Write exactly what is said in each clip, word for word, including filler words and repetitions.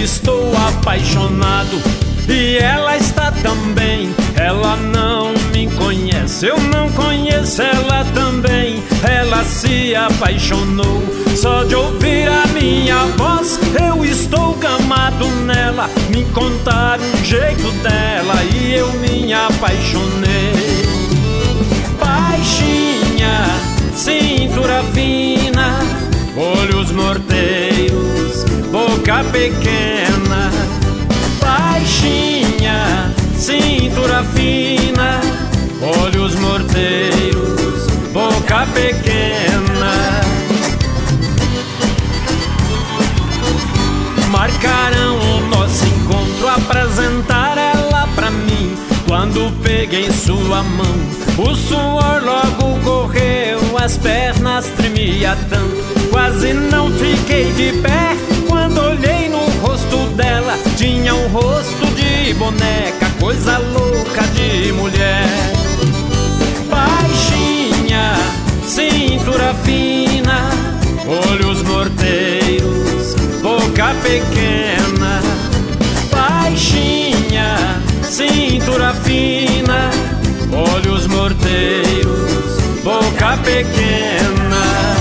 estou apaixonado e ela está também. Ela não me conhece, eu não conheço ela também. Ela se apaixonou só de ouvir a minha voz. Eu estou gamado nela, me contaram o jeito dela e eu me apaixonei. Baixinha, cintura fina, olhos morteiros, boca pequena. Baixinha, cintura fina, olhos morteiros, boca pequena. Marcaram o nosso encontro, apresentar ela pra mim. Quando peguei sua mão, o suor logo correu, as pernas tremia tanto, quase não fiquei de pé. Quando olhei no rosto dela, tinha um rosto de boneca, coisa louca de mulher. Baixinha, cintura fina, olhos morteiros, boca pequena. Baixinha, cintura fina, olhos morteiros, boca pequena.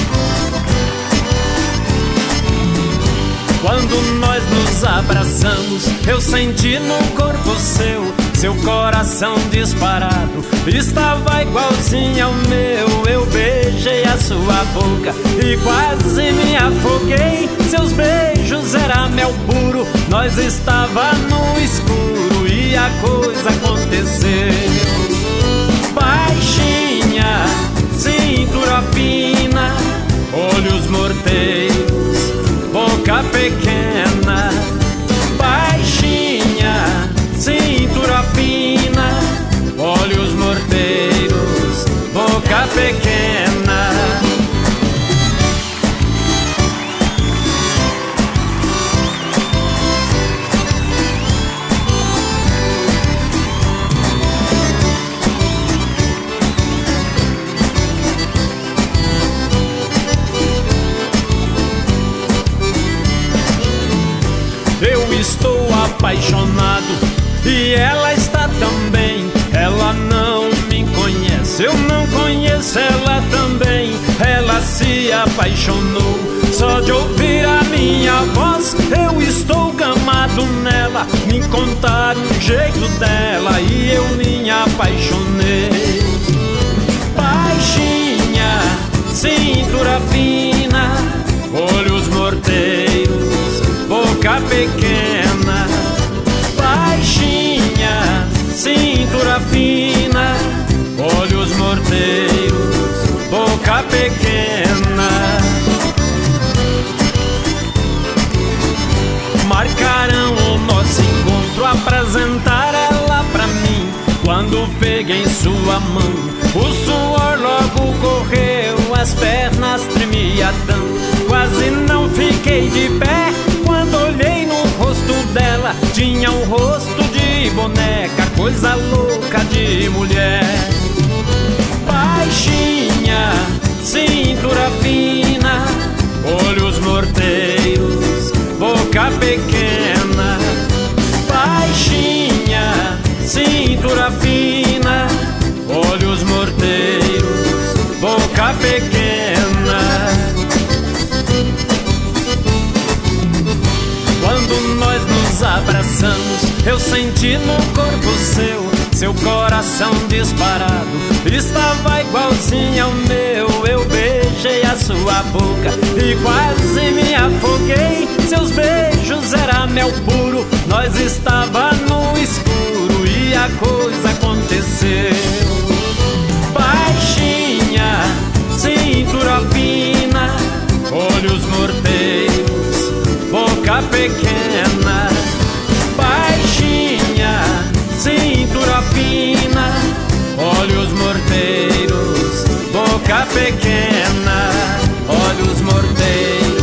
Quando nós nos abraçamos, eu senti no corpo seu, seu coração disparado estava igualzinho ao meu. Eu beijei a sua boca e quase me afoguei. Seus beijos era mel puro, nós estava no escuro e a coisa aconteceu. Baixinha, cintura fina, olhos morteiros, boca pequena. Baixinha, cintura fina, olhos morteiros, boca pequena. Eu estou apaixonado e ela está também. Ela não me conhece, eu não conheço ela também. Ela se apaixonou só de ouvir a minha voz. Eu estou gamado nela, me contaram o jeito dela e eu me apaixonei. Baixinha, cintura fina, olhos morteiros, boca pequena. Baixinha, cintura fina, olhos morteiros, boca pequena. Marcaram o nosso encontro, apresentar ela pra mim. Quando peguei sua mão, o suor logo correu, as pernas tremia tanto, quase não fiquei de pé. Quando olhei no rosto dela, tinha um rosto de boneca, coisa louca de mulher. Baixinha, cintura fina, olhos morteiros, boca pequena. Baixinha, cintura fina, olhos morteiros, boca pequena. Quando nós nos abraçamos, eu senti no corpo seu, seu coração disparado estava igualzinho ao meu. Eu beijei a sua boca e quase me afoguei. Seus beijos era mel puro, nós estava no escuro e a coisa aconteceu. Baixinha, cintura fina, olhos morteiros, boca pequena. Baixinha, cintura fina, olhos morteiros, boca pequena. Olhos morteiros,